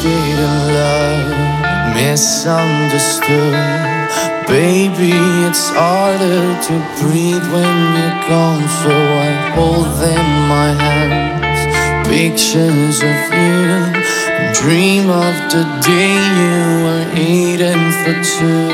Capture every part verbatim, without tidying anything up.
interested in love, misunderstood. Baby, it's harder to breathe when you're gone, so I hold in my hands pictures of you and dream of the day you were eating for two.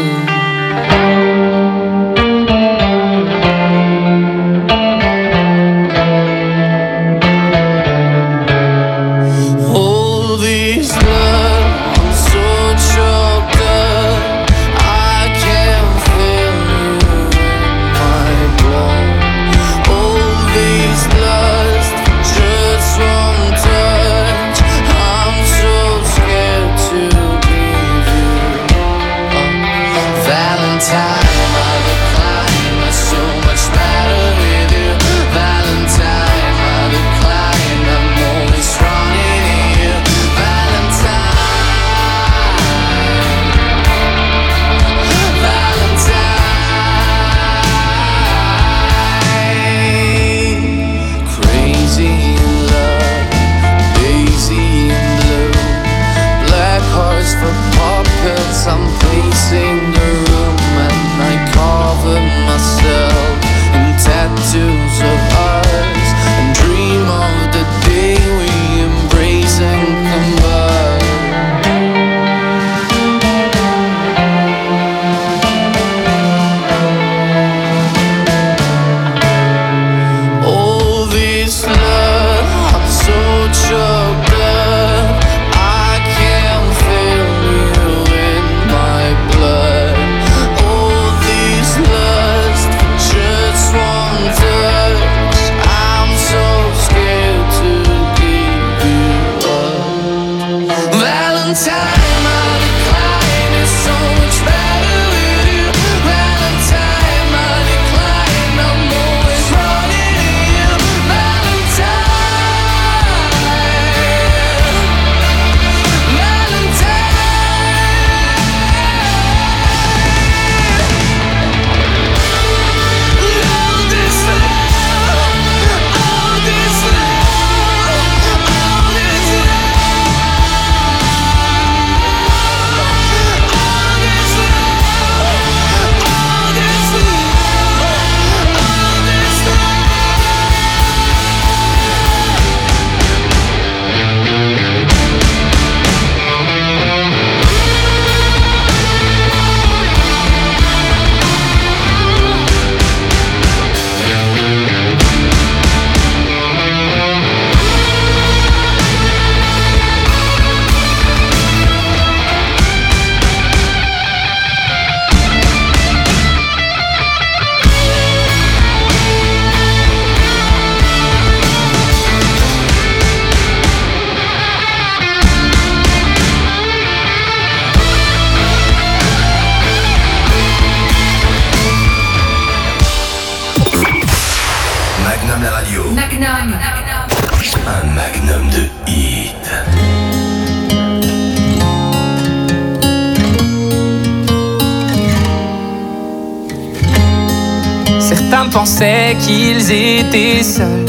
Pensaient qu'ils étaient seuls,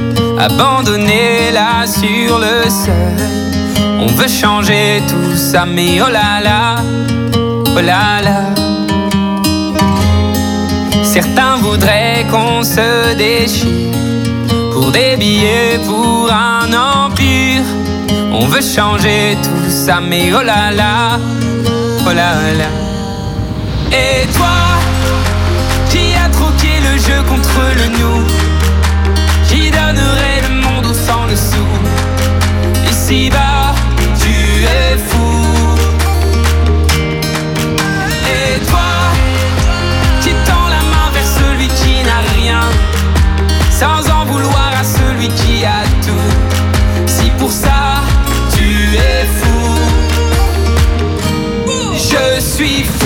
abandonnés là sur le sol. On veut changer tout ça, mais oh là là, oh là là. Certains voudraient qu'on se déchire pour des billets, pour un empire. On veut changer tout ça, mais oh là là, oh là là. Et toi, qui a troqué le jeu contre le nous, qui donnerait le monde au sang dessous. Ici-bas, tu es fou. Et toi, qui tend la main vers celui qui n'a rien, sans en vouloir à celui qui a tout. Si pour ça, tu es fou, je suis fou.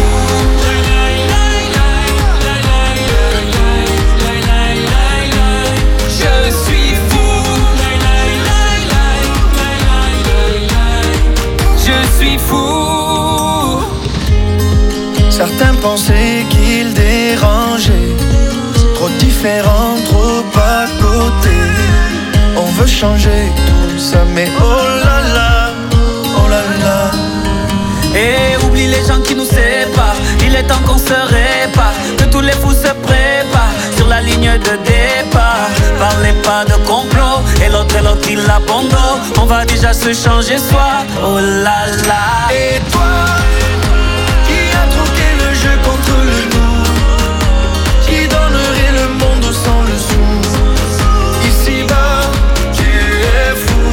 Certains pensaient qu'ils dérangeaient, trop différents, trop à côté. On veut changer tout ça, mais oh là là, oh là là. Et oublie les gens qui nous séparent. Il est temps qu'on se répare, que tous les fous se préparent sur la ligne de départ. Parlez pas de complot, et l'autre et l'autre il abandonne. On va déjà se changer soi, oh là là. Et toi, qui a troqué le jeu contre le nous, qui donnerait le monde sans le sou. Ici-bas, tu es fou.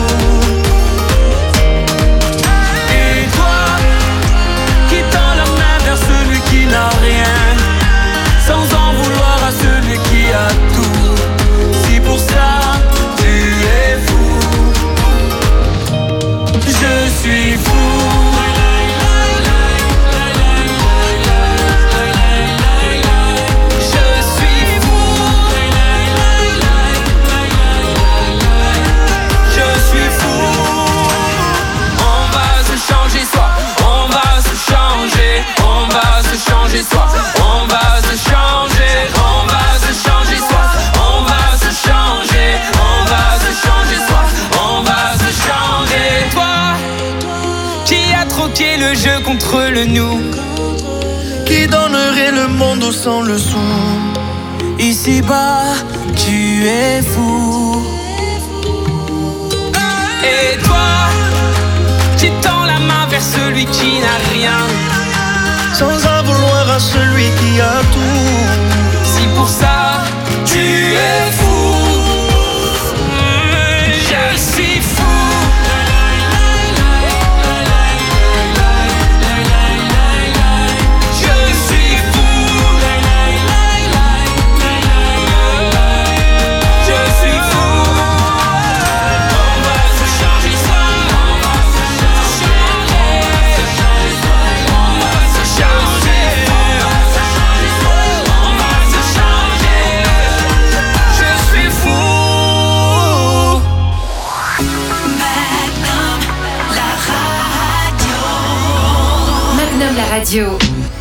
Et toi, qui tend la main vers celui qui n'a rien, sans en vouloir à celui qui a tout. Si pour ça, tu es fou, je suis fou. Changer soi, on va se changer, on va se changer soi, on va se changer, on va se changer soi, on va se changer. Toi, qui a troqué le jeu contre le nous, qui donnerait le monde sans le sou. Ici-bas, tu es fou. Et toi, qui tend la main vers celui qui n'a rien, sans en vouloir à celui qui a tout. Si pour ça, tu es fou, je suis fou. Je suis fou. Je suis fou. On va se changer soi, on va se changer, on va se changer, on va se changer, on va se changer. Je suis fou. Magnum, la radio. Magnum, la radio.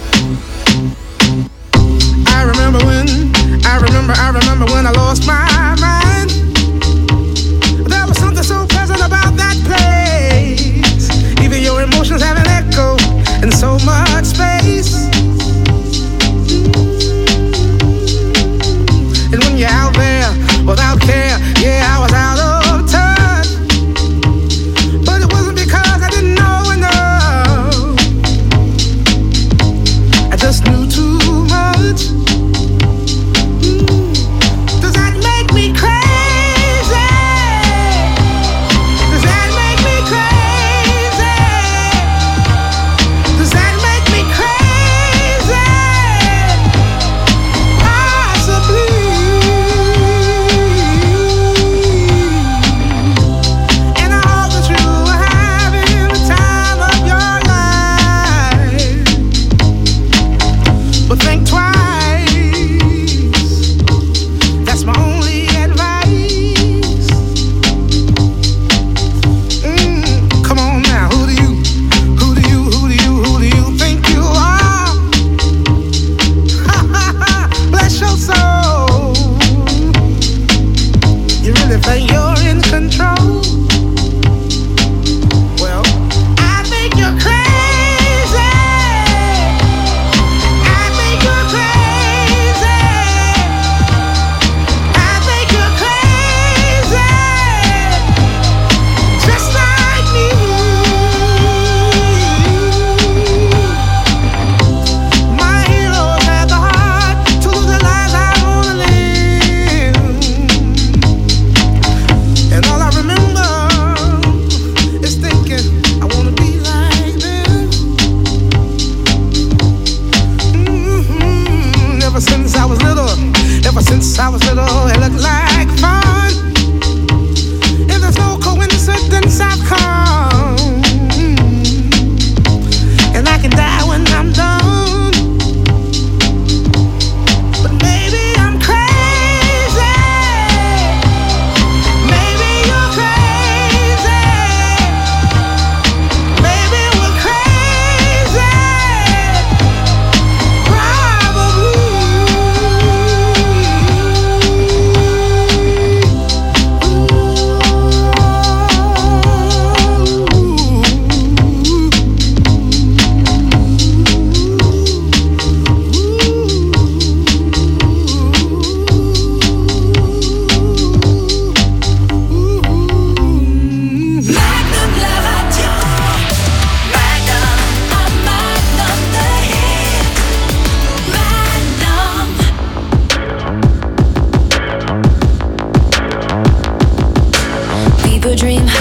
I remember when, I remember, I remember when I lost my mind. There was something so pleasant about that place. Even your emotions have an echo in so much space. And when you're out there without care, yeah, I was out of touch. But it wasn't because I didn't know enough. I just knew too much. Does that make me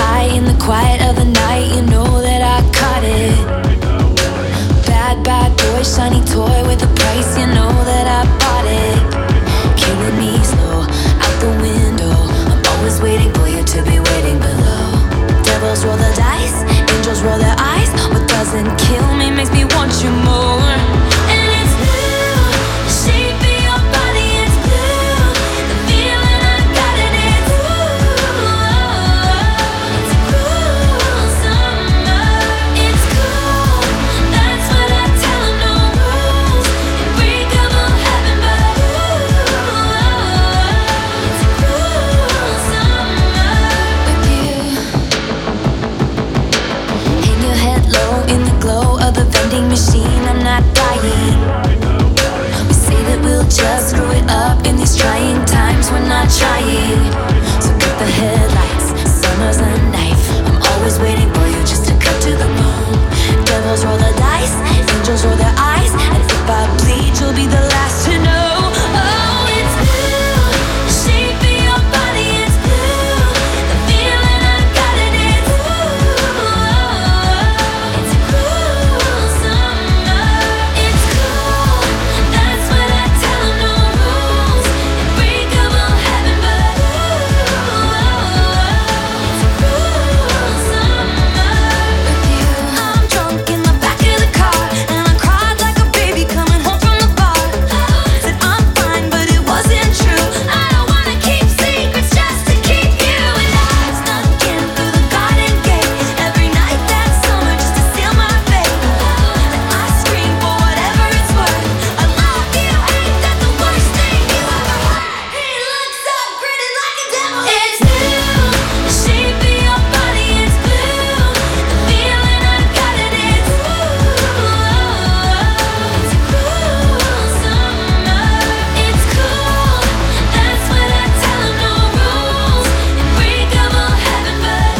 lie in the quiet of the night. You know that I caught it. Bad, bad boy, shiny toy with a price. You know that I bought it. Killing me slow, out the window. I'm always waiting for you to be waiting below. Devils roll the dice, angels roll their eyes. What doesn't kill me makes me want you more. And it's blue, the shape of your body, it's blue. The feeling I got in it, ooh. It's a cool summer, it's cool. That's what I tell 'em, no rules. Unbreakable heaven, but ooh. It's a cool summer with you. Hang your head low in the glow of the vending machine. I'm not dying. We say that we'll just screw it up in these trying times. We're not trying. So cut the headlights. Summer's a knife. I'm always waiting for you just to cut to the bone. Devils roll the dice. Angels roll their eyes. And if I bleed, you'll be the last to know. Oh, it's blue. The shape of your body, it's blue. The feeling I got in it, ooh. It's a cool summer, it's cool. That's what I tell 'em, no rules. Unbreakable heaven, but ooh. It's a cool summer with you. I'm drunk in the back of the car, and I cried like a baby coming home from the bar. Said I'm fine, but it wasn't true. I don't wanna keep secrets just to keep you. And I snuck in through the garden gate every night that summer just to seal my fate. And I scream for whatever it's worth. I love you, ain't that the worst thing you ever heard? He looks up, grinning like a devil. It's blue, the shape of your body, it's blue. The feeling I got in it, ooh. It's a cool summer, it's cool. That's what I tell 'em, no rules. Unbreakable heaven, but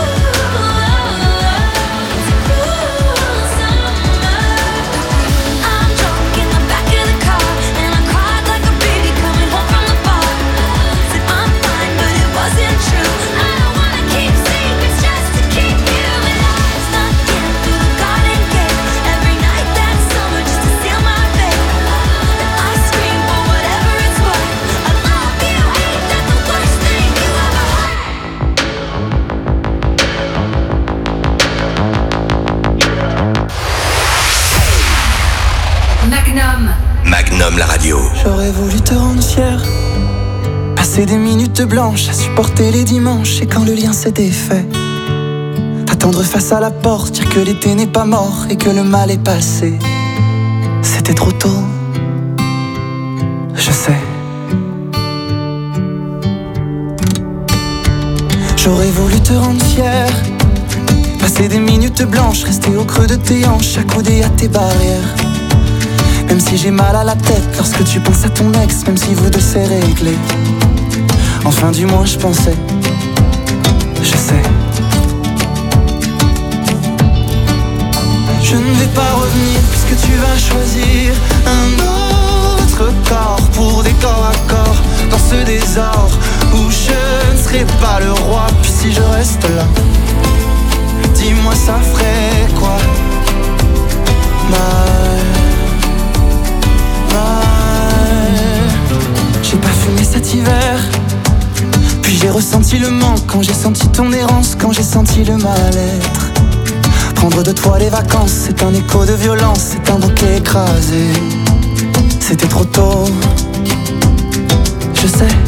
ooh. It's a cool summer. I'm drunk in the back of the car, and I cried like a baby coming home from the bar. Said I'm fine, but it wasn't true. I don't wanna keep secrets just to keep you. And I snuck in through the garden gate every night that summer just to seal my fate. And I scream for whatever it's worth. I love you, ain't that the worst thing you ever heard? Magnum. Magnum la radio. J'aurais voulu te rendre fier. Passer des minutes blanches à supporter les dimanches. Et quand le lien s'est défait, t'attendre face à la porte, dire que l'été n'est pas mort et que le mal est passé. C'était trop tôt, je sais. J'aurais voulu te rendre fier. Passer des minutes blanches, rester au creux de tes hanches, accoudé à tes barrières. Même si j'ai mal à la tête lorsque tu penses à ton ex, même si vous deux c'est réglé. Enfin du moins je pensais, je sais. Je ne vais pas revenir puisque tu vas choisir un autre corps pour des corps à corps dans ce désordre où je ne serai pas le roi. Puis si je reste là, dis-moi ça ferait quoi? Mal, mal. J'ai pas fumé cet hiver, puis j'ai ressenti le manque quand j'ai senti ton errance, quand j'ai senti le mal-être. Prendre de toi les vacances, c'est un écho de violence, c'est un bouquet écrasé. C'était trop tôt, je sais.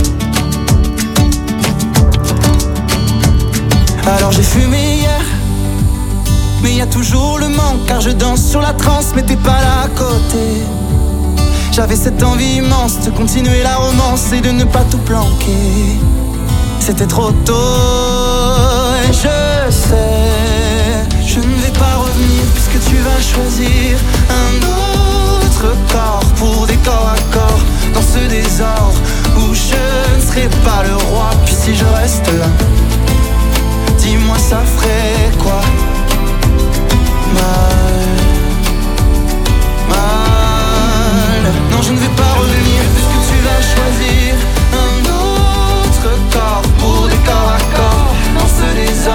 Alors j'ai fumé hier, mais y a toujours le manque, car je danse sur la transe, mais t'es pas là à côté. J'avais cette envie immense de continuer la romance et de ne pas tout planquer. C'était trop tôt, et je sais, je ne vais pas revenir puisque tu vas choisir un autre corps pour des corps à corps dans ce désordre où je ne serai pas le roi. Puis si je reste là, dis-moi ça ferait quoi? Mal, mal. Non, je ne vais pas revenir puisque tu vas choisir un autre corps pour des corps à corps dans ce désordre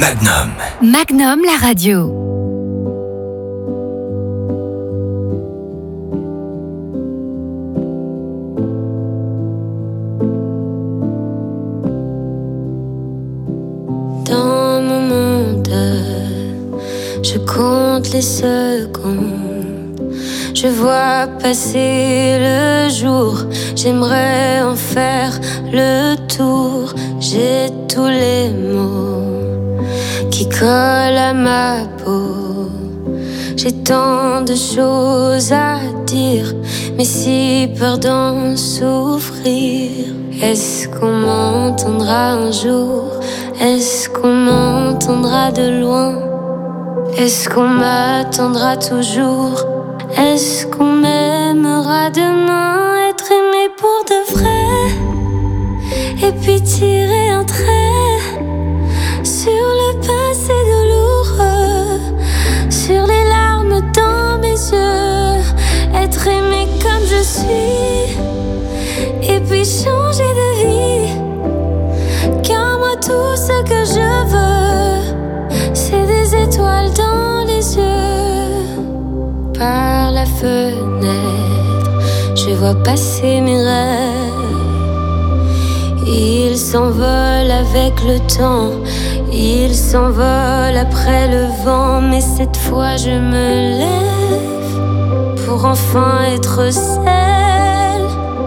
Magnum. Magnum, la radio. Dans mon monde, je compte les secondes. Je vois passer le jour. J'aimerais en faire le tour. J'ai tous les mots qui collent à ma peau. J'ai tant de choses à dire, mais si peur d'en souffrir. Est-ce qu'on m'entendra un jour? Est-ce qu'on m'entendra de loin? Est-ce qu'on m'attendra toujours? Est-ce qu'on m'aimera demain? Être aimé pour de vrai, et puis tirer un trait sur le passé douloureux, sur les larmes dans mes yeux. Être aimé comme je suis, et puis changer de vie. Car moi tout ce que je veux, c'est des étoiles dans les yeux. Par la fenêtre, je vois passer mes rêves. Ils s'envolent avec le temps, ils s'envolent après le vent. Mais cette fois je me lève pour enfin être celle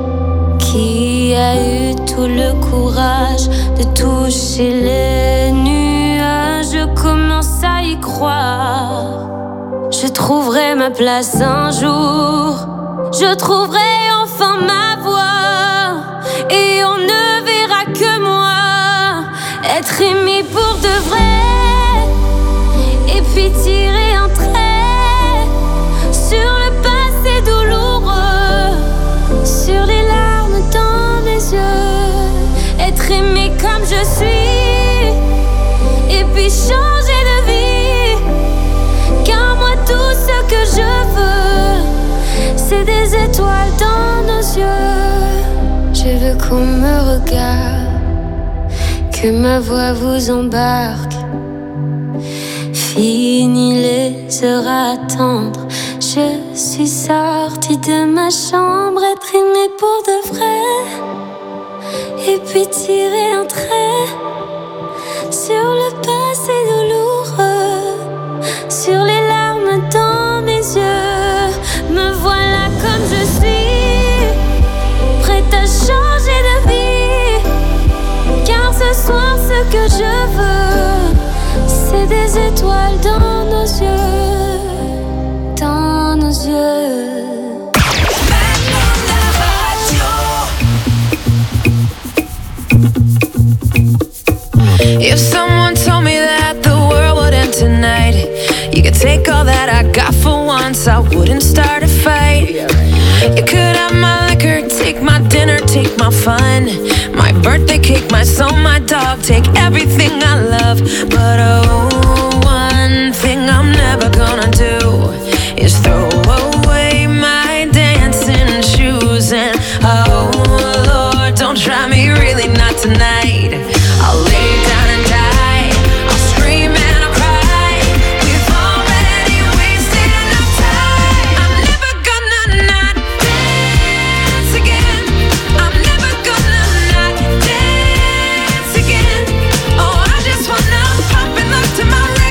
qui a eu tout le courage de toucher les nuages. Je commence à y croire. Je trouverai ma place un jour. Je trouverai enfin ma voie. Et on ne verra que moi. Être aimé pour de vrai. Et puis tirer un trait sur le passé douloureux, sur les larmes dans mes yeux. Être aimé comme je suis, et puis changer de vie. Car moi tout ce que je veux, c'est des étoiles dans nos yeux. Je veux qu'on me regarde, que ma voix vous embarque. Fini les heures à attendre, je suis sortie de ma chambre. Être aimée pour de vrai, et puis tirer un trait sur le passé douloureux, sur les larmes dans mes yeux. Me voilà comme je suis, prête à changer de vie. Car ce soir ce que je veux, c'est des étoiles dans nos yeux, dans nos yeux. If someone told me that the world would end tonight, you could take all that I got for once, I wouldn't start a fight. You could have my liquor, take my dinner, take my fun, my birthday cake, my soul, my dog, take everything I love. But oh, one thing I'm never gonna do is throw away my dancing shoes. And oh Lord, don't try me, really not tonight. I'll lay down and die, I'll scream and I'll cry. We've already wasted enough time. I'm never gonna not dance again. I'm never gonna not dance again. Oh, I just wanna pop and look to my right.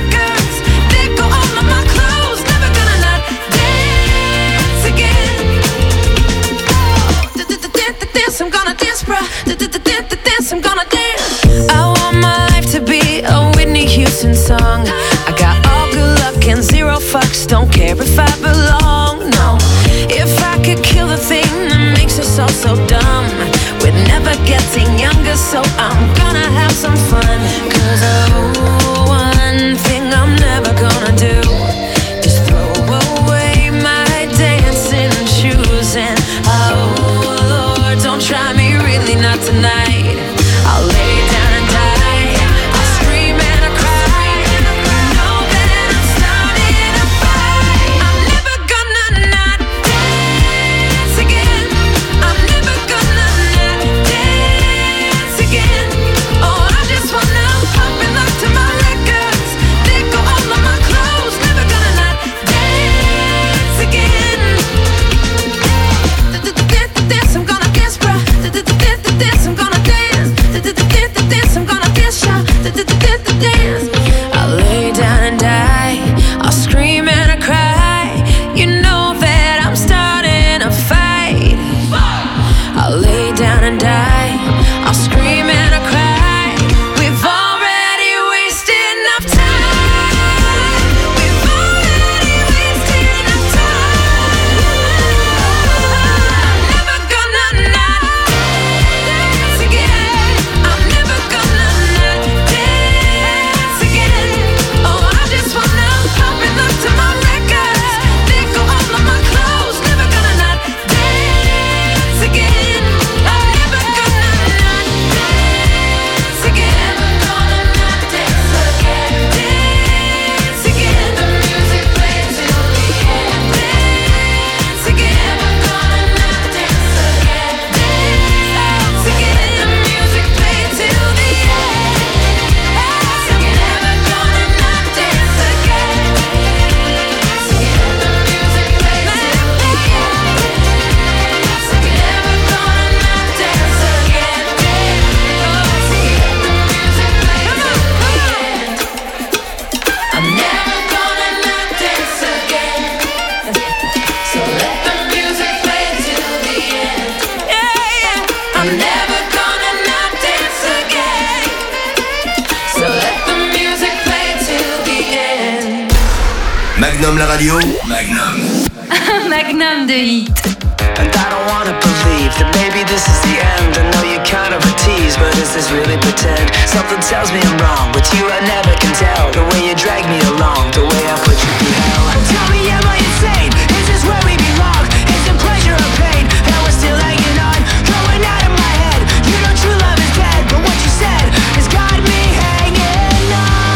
Magnum la radio. Magnum. Magnum de hit. And I don't wanna believe that maybe this is the end. I know you're kind of a tease, but is this really pretend? Something tells me I'm wrong. With you I never can tell. The way you drag me along, the way I put you through hell. Tell me, am I insane? Is this where we belong? Is it pleasure or pain? And we're still hanging on, going out of my head. You know true love is dead, but what you said has got me hanging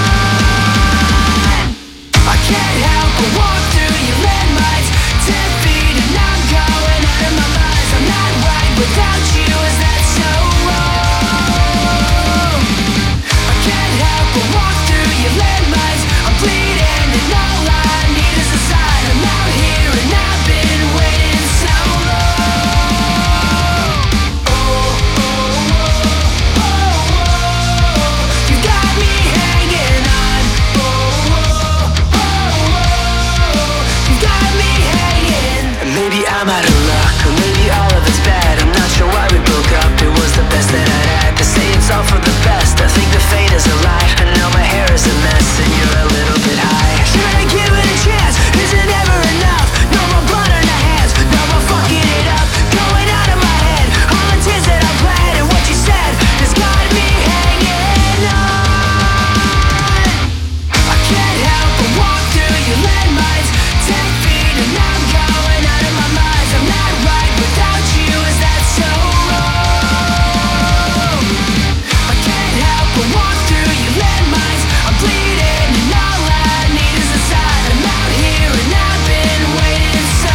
on. I can't help but walk through your landmines, ten feet and I'm going out of my mind. I'm not right without you, is that so wrong? I can't help but walk through your landmines. I'm bleeding and all I need is a sign. I'm out here and I've been waiting so long. Oh, oh, oh, oh, oh. You got me hanging on. Oh, oh, oh, oh. You got me hanging. Maybe I'm out of luck, or maybe all of it's bad. I'm not sure why we broke up. It was the best that I'd had. They say it's all for the best. I think the fate is a lie, and now my hair is a mess, and you're a little bit high. Should I give it a chance? Is it ever enough? No more blood on the hands, no more fucking it up. Going out of my head, all the tears that I bled, and what you said has got me hanging on. I can't help but walk through your landmines, ten feet and I'm going out of my mind. I'm not right without you, is that so wrong? I can't help but walk through your landmines. I'm bleeding and all I need is a sign. I'm out here and I've been waiting so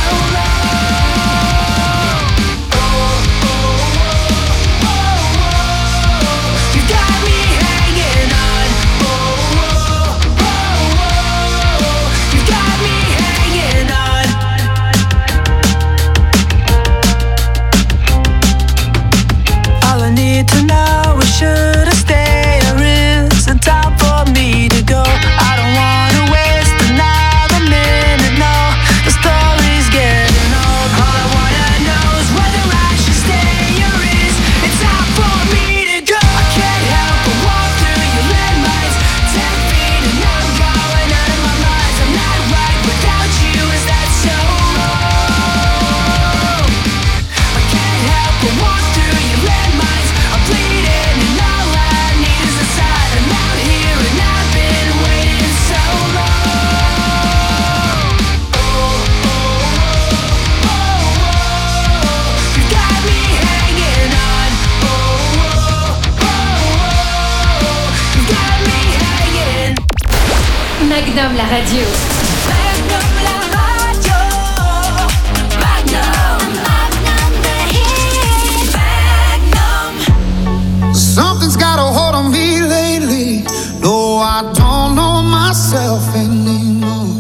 long. Oh, oh, oh, oh, oh. You got me hanging on. Oh, oh, oh, oh. You got me hanging on. All I need to know is should I stay or is it time for me to go? I don't wanna waste another minute, no. The story's getting old. All I wanna know is whether I should stay or is it time for me to go? I can't help but walk through your landmines, ten feet and I'm going out of my mind. I'm not right without you, is that so wrong? I can't help but walk through your landmines. I'm bleeding and all I need is a sign. I'm out here and I've been waiting so long. Oh, oh, oh, oh, oh. You got me hanging on. Oh, oh, oh, oh. You got me hanging. Magnum la radio. Magnum la radio. Magnum, Magnum the hit. Magnum. Something's got a hold on me lately. No, I don't know myself anymore.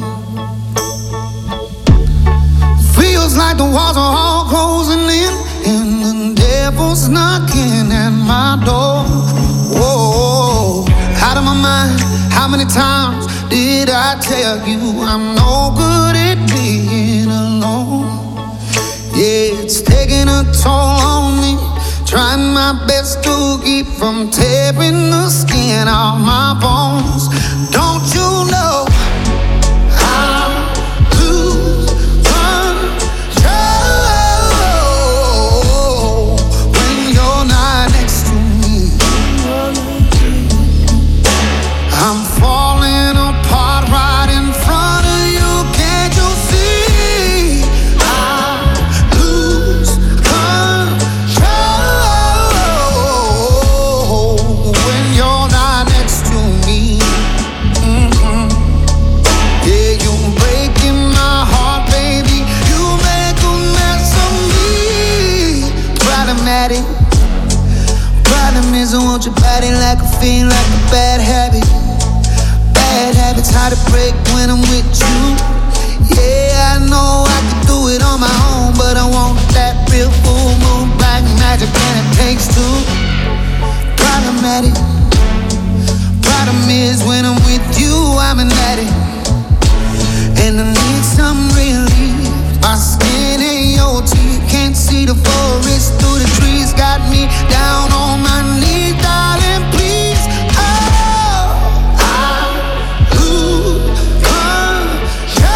Feels like the walls are all closing in, and the devil's knocking at my door. Whoa, out of my mind. How many times did I tell you I'm no good at being alone? Yeah, it's taking a toll on me. Trying my best to keep from tearing the skin off my bones. Don't you know I lose control when you're not next to me? I'm falling apart right in front of you. Can't you see? I lose control when you're not next to me. Mm-hmm. Yeah, you're breaking my heart, baby. You make a mess of me. Problematic. Problem is I want your body like a fiend, like a bad habit. Bad habits hard to break when I'm with you. Yeah, I know I can do it on my own, but I want that real full moon black magic, and it takes two. Problematic. Problem is when I'm with you, I'm an addict, and I need some relief. My skin ain't your teeth, can't see the forest through the trees. Got me down on my knees, darling, please. Oh, I lose control.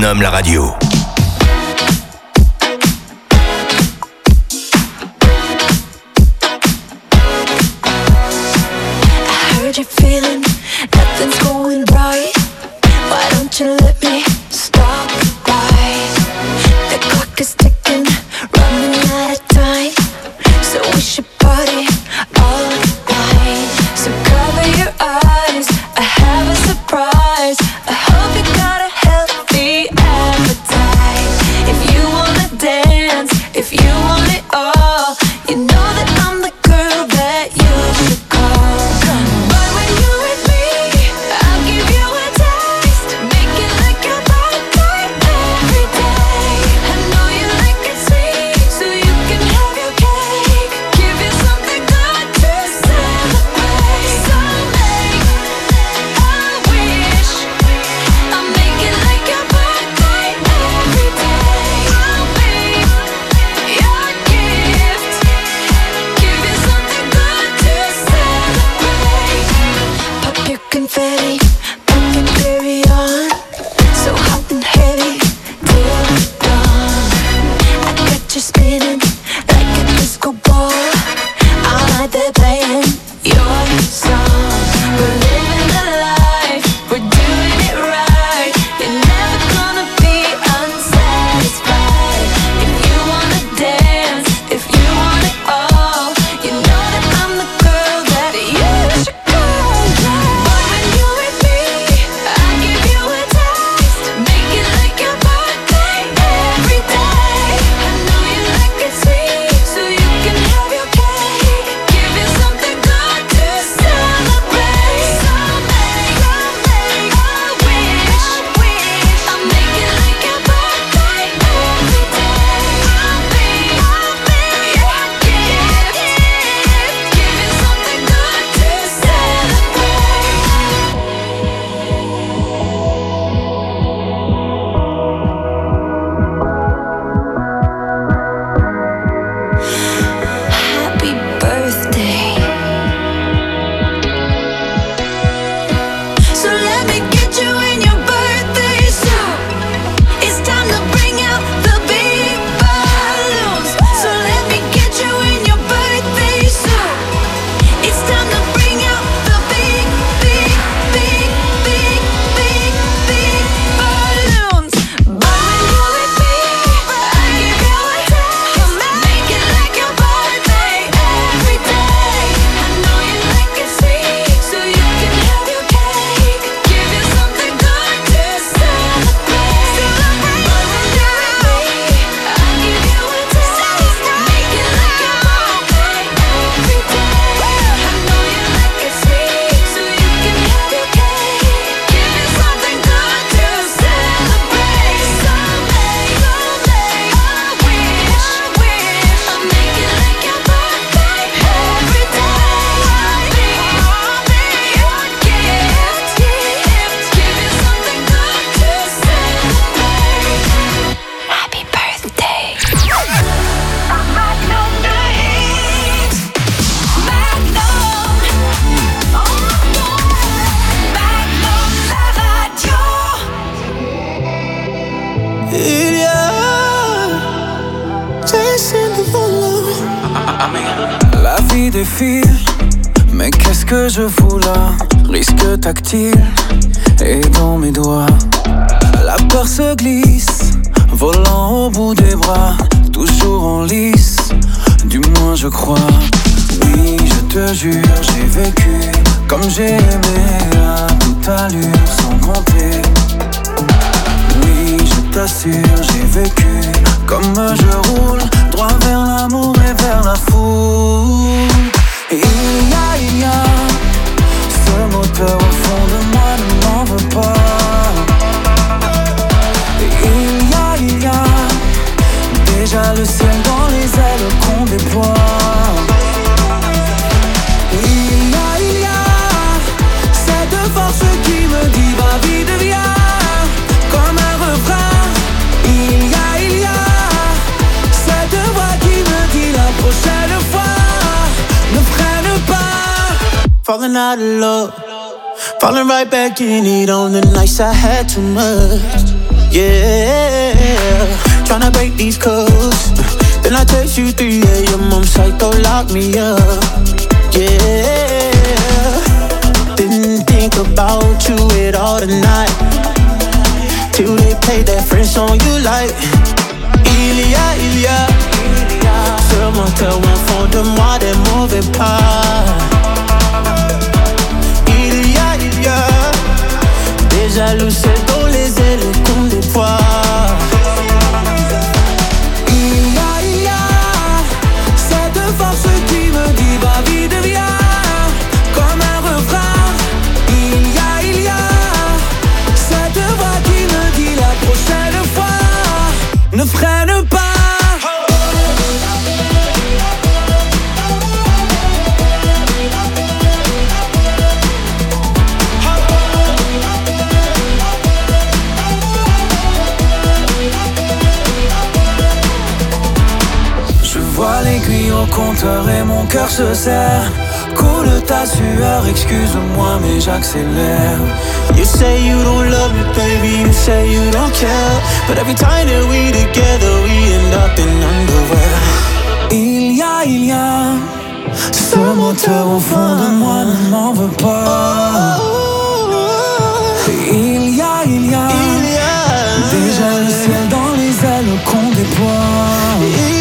Magnum, la radio. I heard you're feeling nothing's going right. Why don't you let me stop by? The clock is ticking, running out of time, so we should party all night. So cover your eyes, I have a surprise. I hope you got a healthy appetite. If you wanna dance, if you want it all, you know that I'm the girl that you should call. But when you're with me, I'll give you a taste, make it like your birthday every day. I know you like it sweet, so you can have your cake. Give you something good to celebrate. So make a wish, I'll make it like your birthday every day. I'll be your gift, give you something good to celebrate. Pop your confetti, pop your berry on, so hot and heavy till dawn. I got you spinning like a disco ball, all night they're playing your song. We're living the life, we're doing it right. You're never gonna be unsatisfied. If you wanna dance, if you want it all, you know that I'm the girl that you should call. But when you're with me, I give you a taste, make it like your birthday every day. I know you like it sweet, so you can have your cake. Give you something good to celebrate. So make, so make a wish, wish. I'll make it like your birthday every day. I'll be, I'll be your gift, give you something good to celebrate. Happy birthday. So let me get you in your birthday suit. It's time to bring out the big balloons. So let me get you in your birthday suit. It's time to bring out the big, big, big, big, big, big balloons. But when you're with me, I give you a taste, make it like your birthday every day. I know you like it sweet, so you can have your cake. Give you something good to celebrate. But when you're with me, I give you a taste, make it like your birthday every day. I know you like it sweet, so you can have your cake. Give you something good to celebrate. So make, so make a wish, wish. I'll make it like your birthday every day. I'll be, I'll be your gift, gift. Give you something good to celebrate. Happy birthday. Magnum the hit. Magnum. Magnum la radio. Il y a Jason Derulo. La vie défile, mais qu'est-ce que je fous là? Risque tactile et dans mes doigts. La peur se glisse, volant au bout des bras, toujours en lice, du moins je crois. Oui, je te jure, j'ai vécu comme j'ai aimé à toute allure, sans compter. Oui, je t'assure, j'ai vécu comme je roule, droit vers l'amour et vers la foule. Et il y a, il y a ce moteur au fond de moi, ne m'en veux pas. Et il y a, il y a déjà le ciel dans les ailes qu'on déploie. Et il y a, il y a cette force qui me dit va vite viens, comme un refrain. Il y a, il y a cette voix qui me dit la prochaine fois ne freine pas. Falling out of love, falling right back in it on the nights I had too much. yeah. Tryna break these codes. Then I text you three a.m. I'm psycho, lock me up, yeah. Didn't think about you at all tonight, till they played that French song you like. Il y a, il y a ce menteur au fond de moi des mauvais pas. Il y a, il y a des jaloux, c'est dans les ailes qu'on déploie. Il y a, il y a cette force qui me dit va vite viens, comme un refrain. Il y a, il y a cette voix qui me dit la prochaine fois ne freine pas. L'aiguille au compteur et mon cœur se serre. Coule ta sueur, excuse-moi mais j'accélère. You say you don't love me, baby, you say you don't care, but every time that we together, we end up in underwear. Il y a, il y a ce moteur au fond de moi, ne m'en veux pas. Il y a, il y a, il y a déjà le ciel dans les ailes qu'on déploie.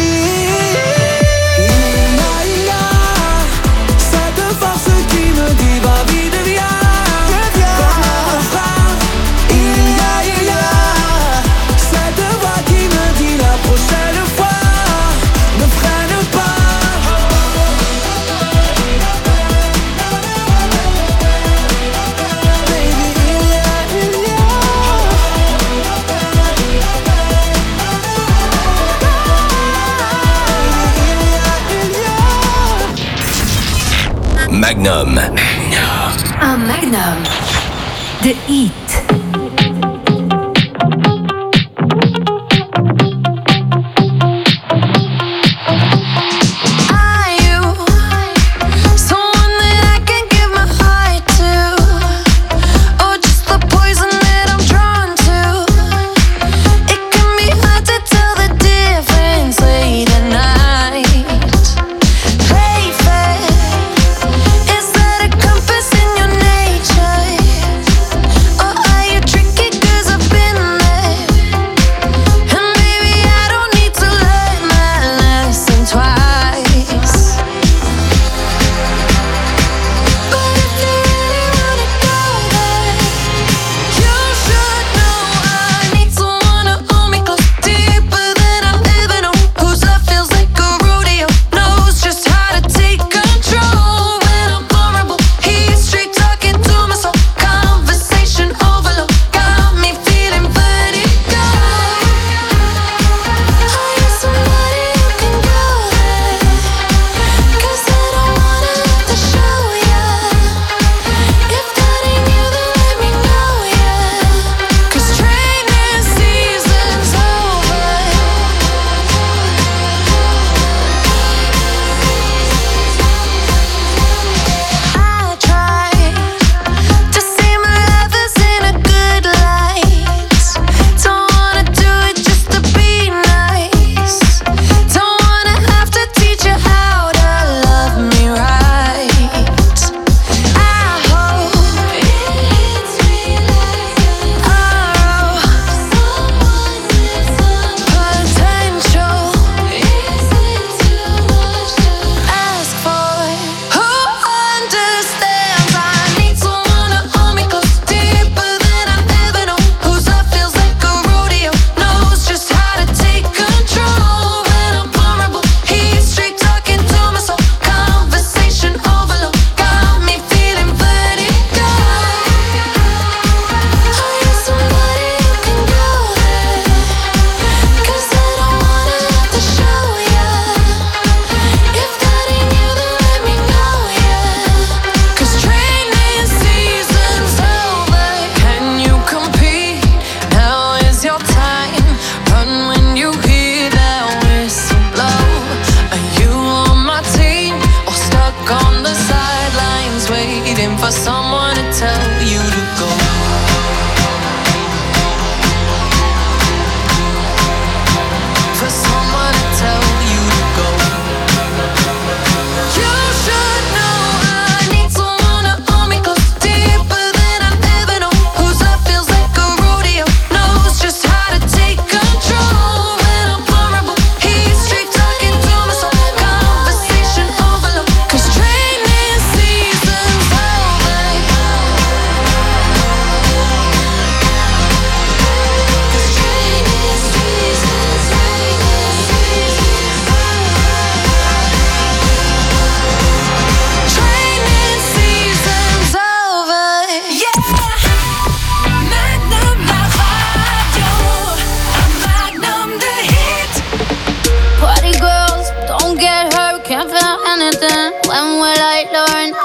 Magnum. Un Magnum de hit. Oh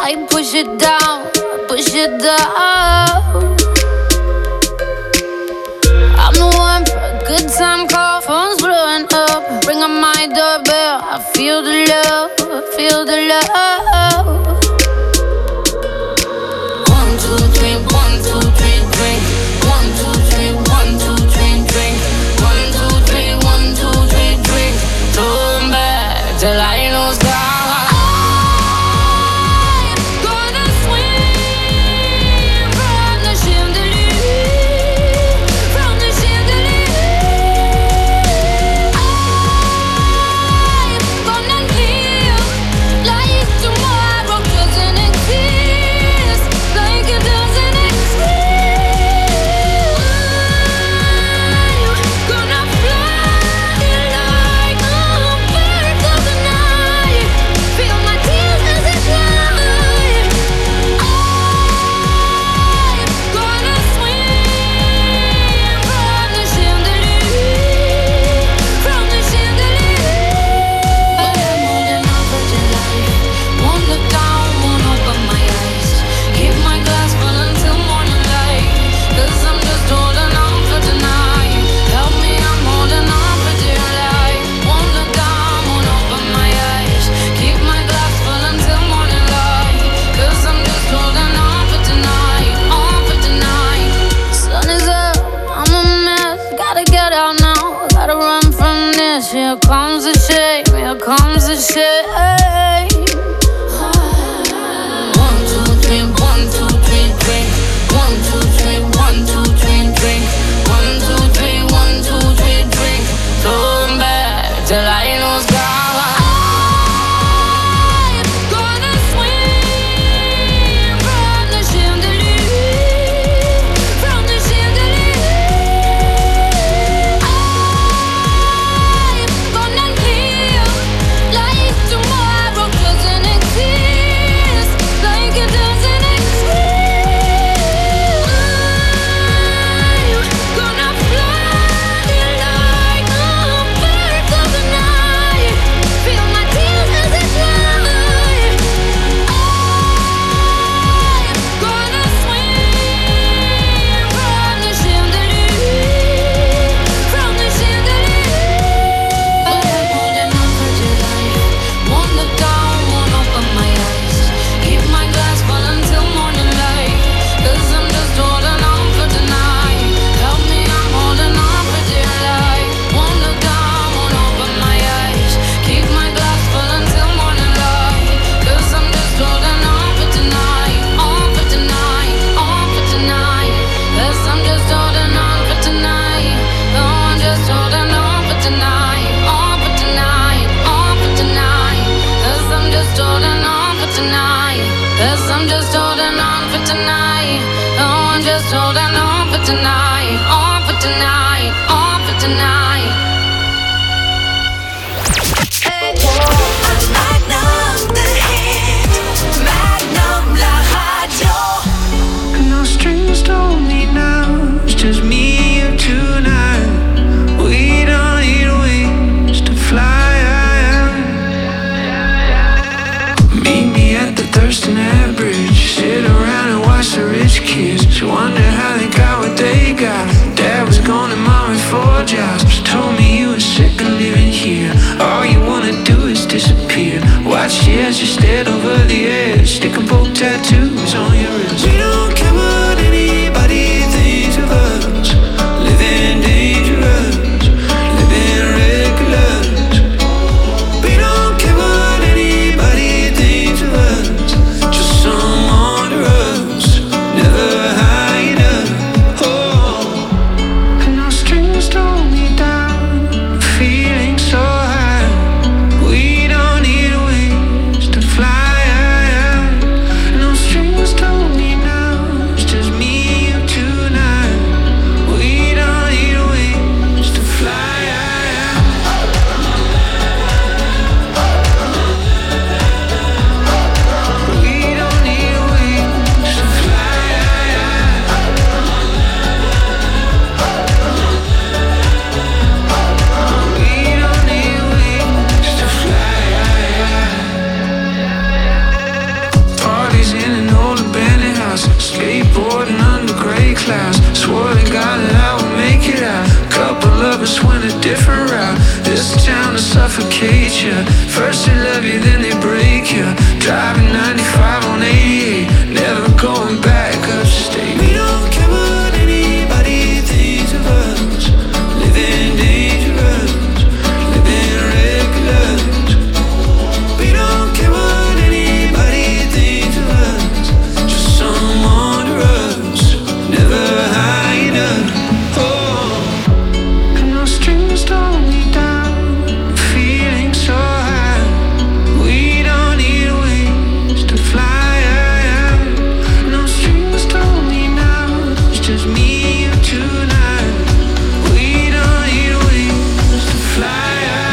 I push it down, push it down. I'm the one for a good time call, phone's blowing up. Ring on my doorbell, I feel the love, I feel the love. One, two, three, one, two, three, drink. One, two, three, one, two, three, drink. One, two, three, one, two, three, drink. Turn back till I lose God. Here comes the shame, here comes the shame. One, two, three, one, two, three, drink. One, two, three, one, two, three, drink. One, two, three, one, two, three, drink. Turn back till I lose God. Tonight, on for tonight, on for tonight. Hey, Magnum, the hit. Magnum, la radio. No strings told me now, it's just me and you tonight. We don't need wings to fly. Meet me at the Thurston Head Bridge. Sit around and watch the rich kids. Wonder how they got what they got. Dad was gone and mom had four jobs. Told me you were sick of living here. All you wanna do is disappear. Watch you as you stared over the edge. Stick and poke tattoos on your wrist. We don't care what anybody thinks of us. Living dangerous, living reckless. We don't care what anybody thinks of us. Just some under us, never high enough. Oh, and no strings hold me down. I'm feeling so high. We don't need wings to fly. No different route. This town will suffocate you. First they love you, then they break you. Driving ninety-five on eighty-eight, never going back upstate. We don't care what anybody thinks of us. Living dangerous, living reckless. We don't care what anybody thinks of us. Just someone to us, never hide us. Oh, and no strings hold me down, feeling so high. We don't need wings to fly. No strings hold me now, it's just me and you tonight. We don't need wings to fly.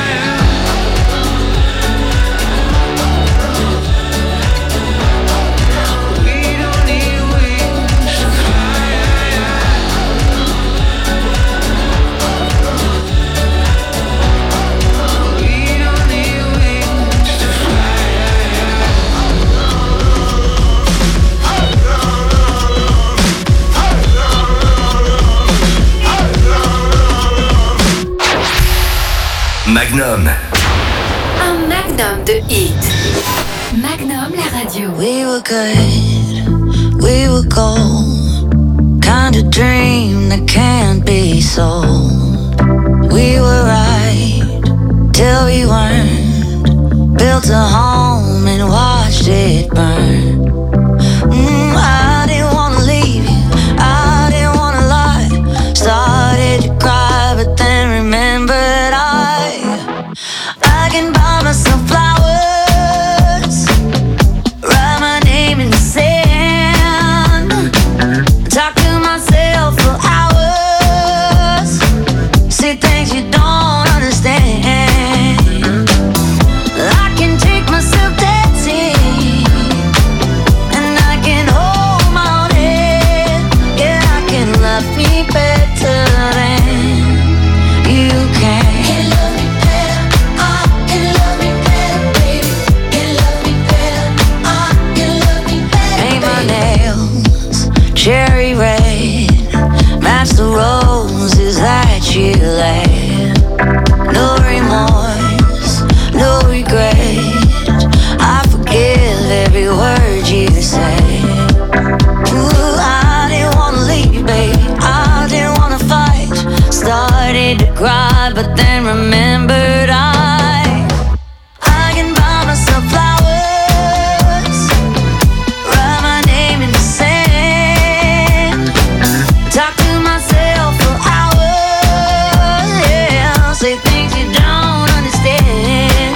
Magnum. Un magnum de hit. Magnum la radio. We were good, we were gold. Kind of dream that can't be sold. We were right till we weren't. Built a home and watched it burn. Mm, I didn't wanna leave you, I didn't wanna lie. Started to cry, but then remembered I I can buy myself flowers, write my name in the sand, talk to myself for hours, say things you don't understand. I can take myself dancing, and I can hold my own head. Yeah, I can love me better than you can. Cherry red, match the roses that you laid. No remorse, no regret. I forgive every word you say. Ooh, I didn't wanna leave, babe, I didn't wanna fight. Started to cry, but then remembered I I can buy myself flowers, write my name in the sand, talk to myself for hours, yeah, say things you don't understand.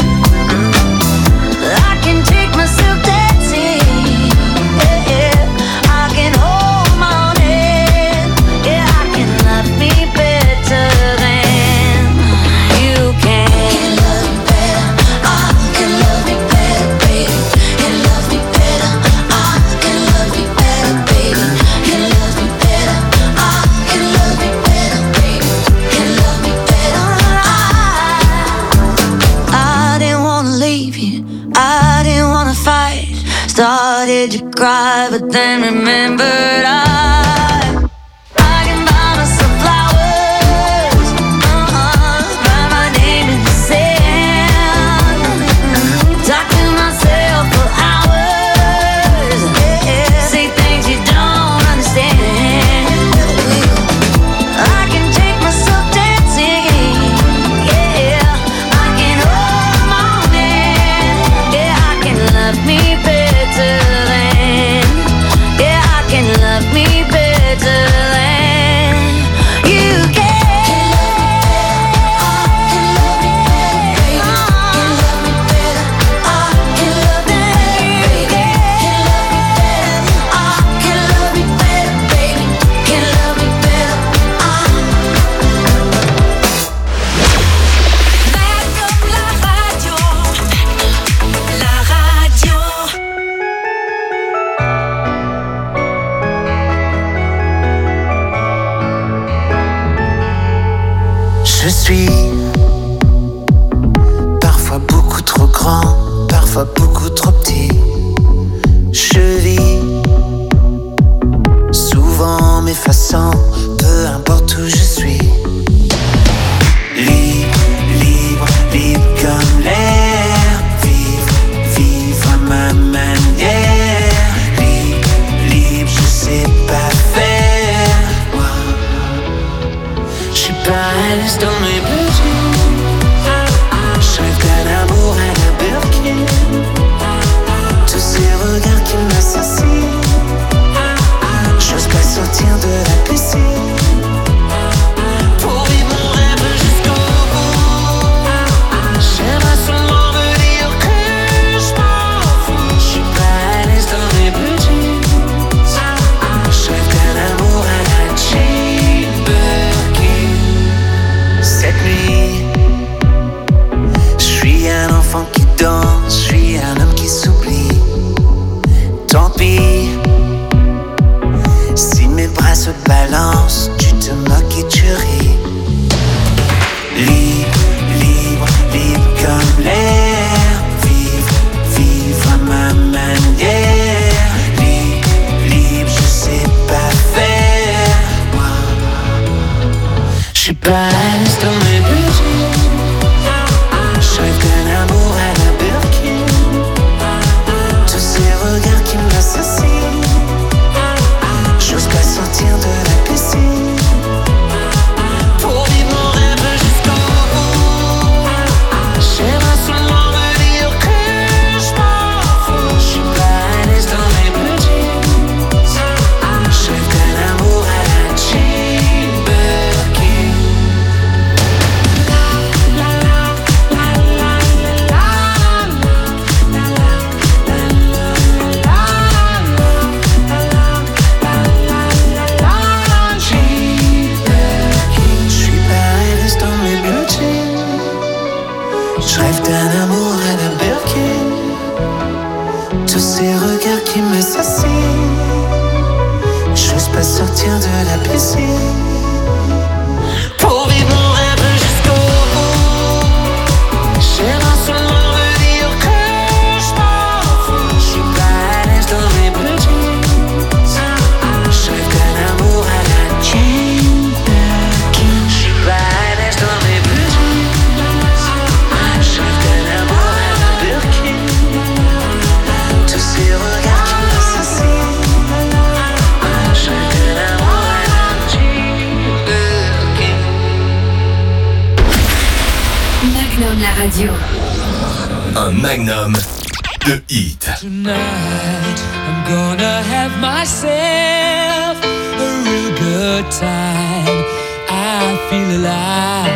I can take myself dancing, yeah, yeah. I can hold my own head, yeah, I can love me better than you can. Can love me better, I can love me better, baby. Can love me better, I can love me better, baby. Can love me better, I can love me better, baby. Can love me better, I I didn't wanna leave you, I didn't wanna fight. Started to cry, but then remembered I I can buy myself flowers, uh-uh, write my name in the sand, talk to myself for hours, yeah, say things you don't understand. I can take myself dancing, yeah, I can hold my own hand, yeah, I can love me better than, yeah, I can love me better than you can. Je suis parfois beaucoup trop grand, parfois beaucoup trop petit. Je vis souvent m'effaçant, peu importe où je suis. Lui Je rêve d'un amour à la Birkin. Tous ces regards qui m'assassinent. J'ose pas sortir de la piscine. Pour vivre mon rêve jusqu'au bout. J'aimerais seulement me dire que je m'en fous. Je suis pas à l'aise dans mes blue jeans. Je rêve d'un amour à la Jane Birkin. Je suis pas à l'aise dans mes blue jeans. Je rêve d'un amour à la Birkin. Tous ces regards qui m'assassinent. Je rêve d'un amour à la Jane Birkin. Magnum la radio. Un magnum de hit. Tonight I'm gonna have myself a real good time. I feel alive,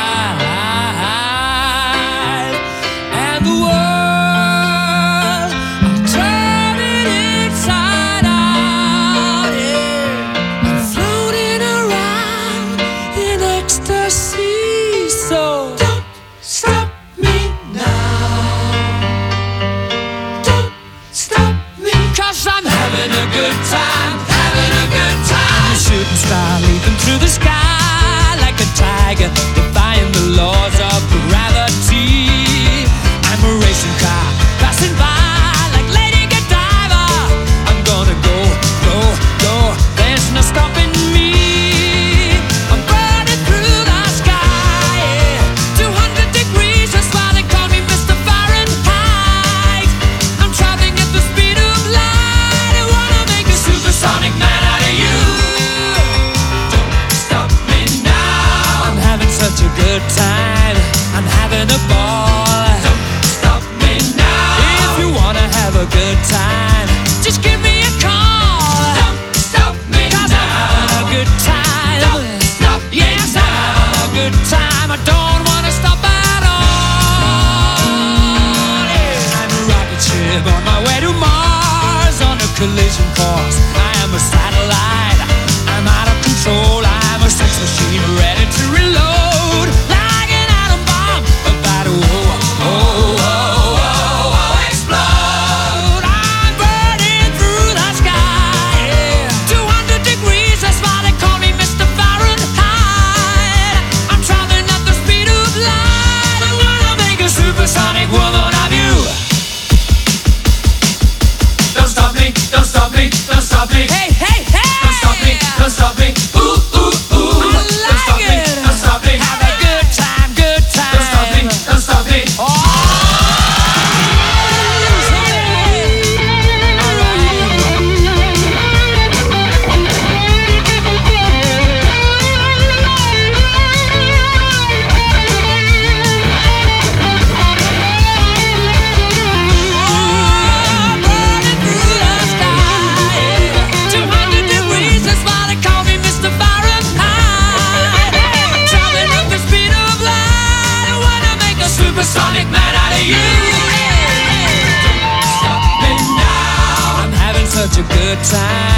and the world I'm turning inside out. Yeah. I'm floating around in ecstasy. So don't stop me now. Don't stop me, 'cause I'm having a good time, having a good time. I'm a shooting star leaping through the sky like a tiger, defying the laws of gravity. I'm a racing car passing by like Lady Godiva. I'm gonna go, go, go, there's no stopping me. I'm burning through the sky, yeah. two hundred degrees, that's why they call me Mister Fahrenheit. I'm traveling at the speed of light. I wanna make a supersonic man out of you. Don't stop me now. I'm having such a good time. I'm having a ball. Don't stop me now. If you wanna have a good time, just give me a call. Don't stop me 'cause now. I'm having a good time. Don't stop me yes, now. I'm having a good time. I don't wanna stop at all. Yeah. I'm a rocket ship on my way to Mars on a collision course. I am a satellite. I'm out of control. I'm a sex machine ready to reload like an atom bomb about to oh, oh, oh, oh, oh, explode. I'm burning through the sky, yeah. two hundred degrees, that's why they call me Mister Fahrenheit. I'm traveling at the speed of light. I'm gonna make a supersonic woman of you. Don't stop me, don't stop me, don't stop me. Hey, hey, hey! Don't stop me, don't stop me. Ooh, ooh, ooh. I like don't stop it. Me, don't stop me. Have a good time, good time. Don't stop me, don't stop me. Oh! Sonic man out of you. Stop me now. I'm having such a good time.